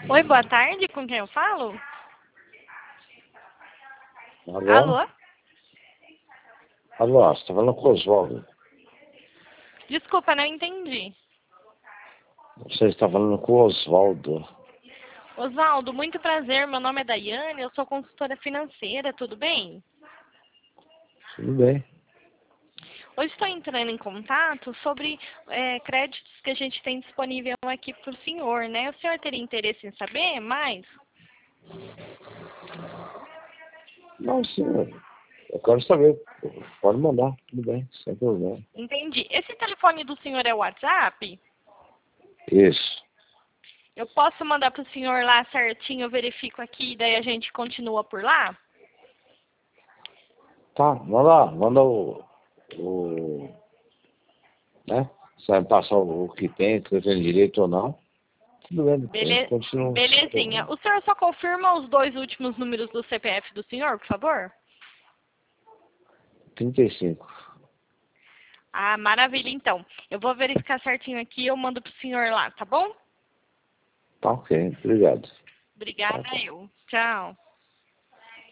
Oi, boa tarde, com quem eu falo? Alô? Alô? Alô, você tá falando com o Oswaldo. Desculpa, não entendi. Você está falando com o Oswaldo. Oswaldo, muito prazer, meu nome é Daiane, eu sou consultora financeira, tudo bem? Tudo bem? Hoje estou entrando em contato sobre créditos que a gente tem disponível aqui para o senhor, né? O senhor teria interesse em saber mais? Não, sim. Eu quero saber. Pode mandar, tudo bem, sem problema. Entendi. Esse telefone do senhor é o WhatsApp? Isso. Eu posso mandar para o senhor lá certinho, eu verifico aqui, daí a gente continua por lá? Tá, manda o né? Você vai me passar o que tem, que eu tenho direito ou não. Tudo bem, depois a gente continua. Belezinha. O senhor só confirma os dois últimos números do CPF do senhor, por favor? 35. Ah, maravilha, então. Eu vou verificar certinho aqui e eu mando pro senhor lá, tá bom? Tá ok, obrigado. Obrigada, Tá. eu. Tchau.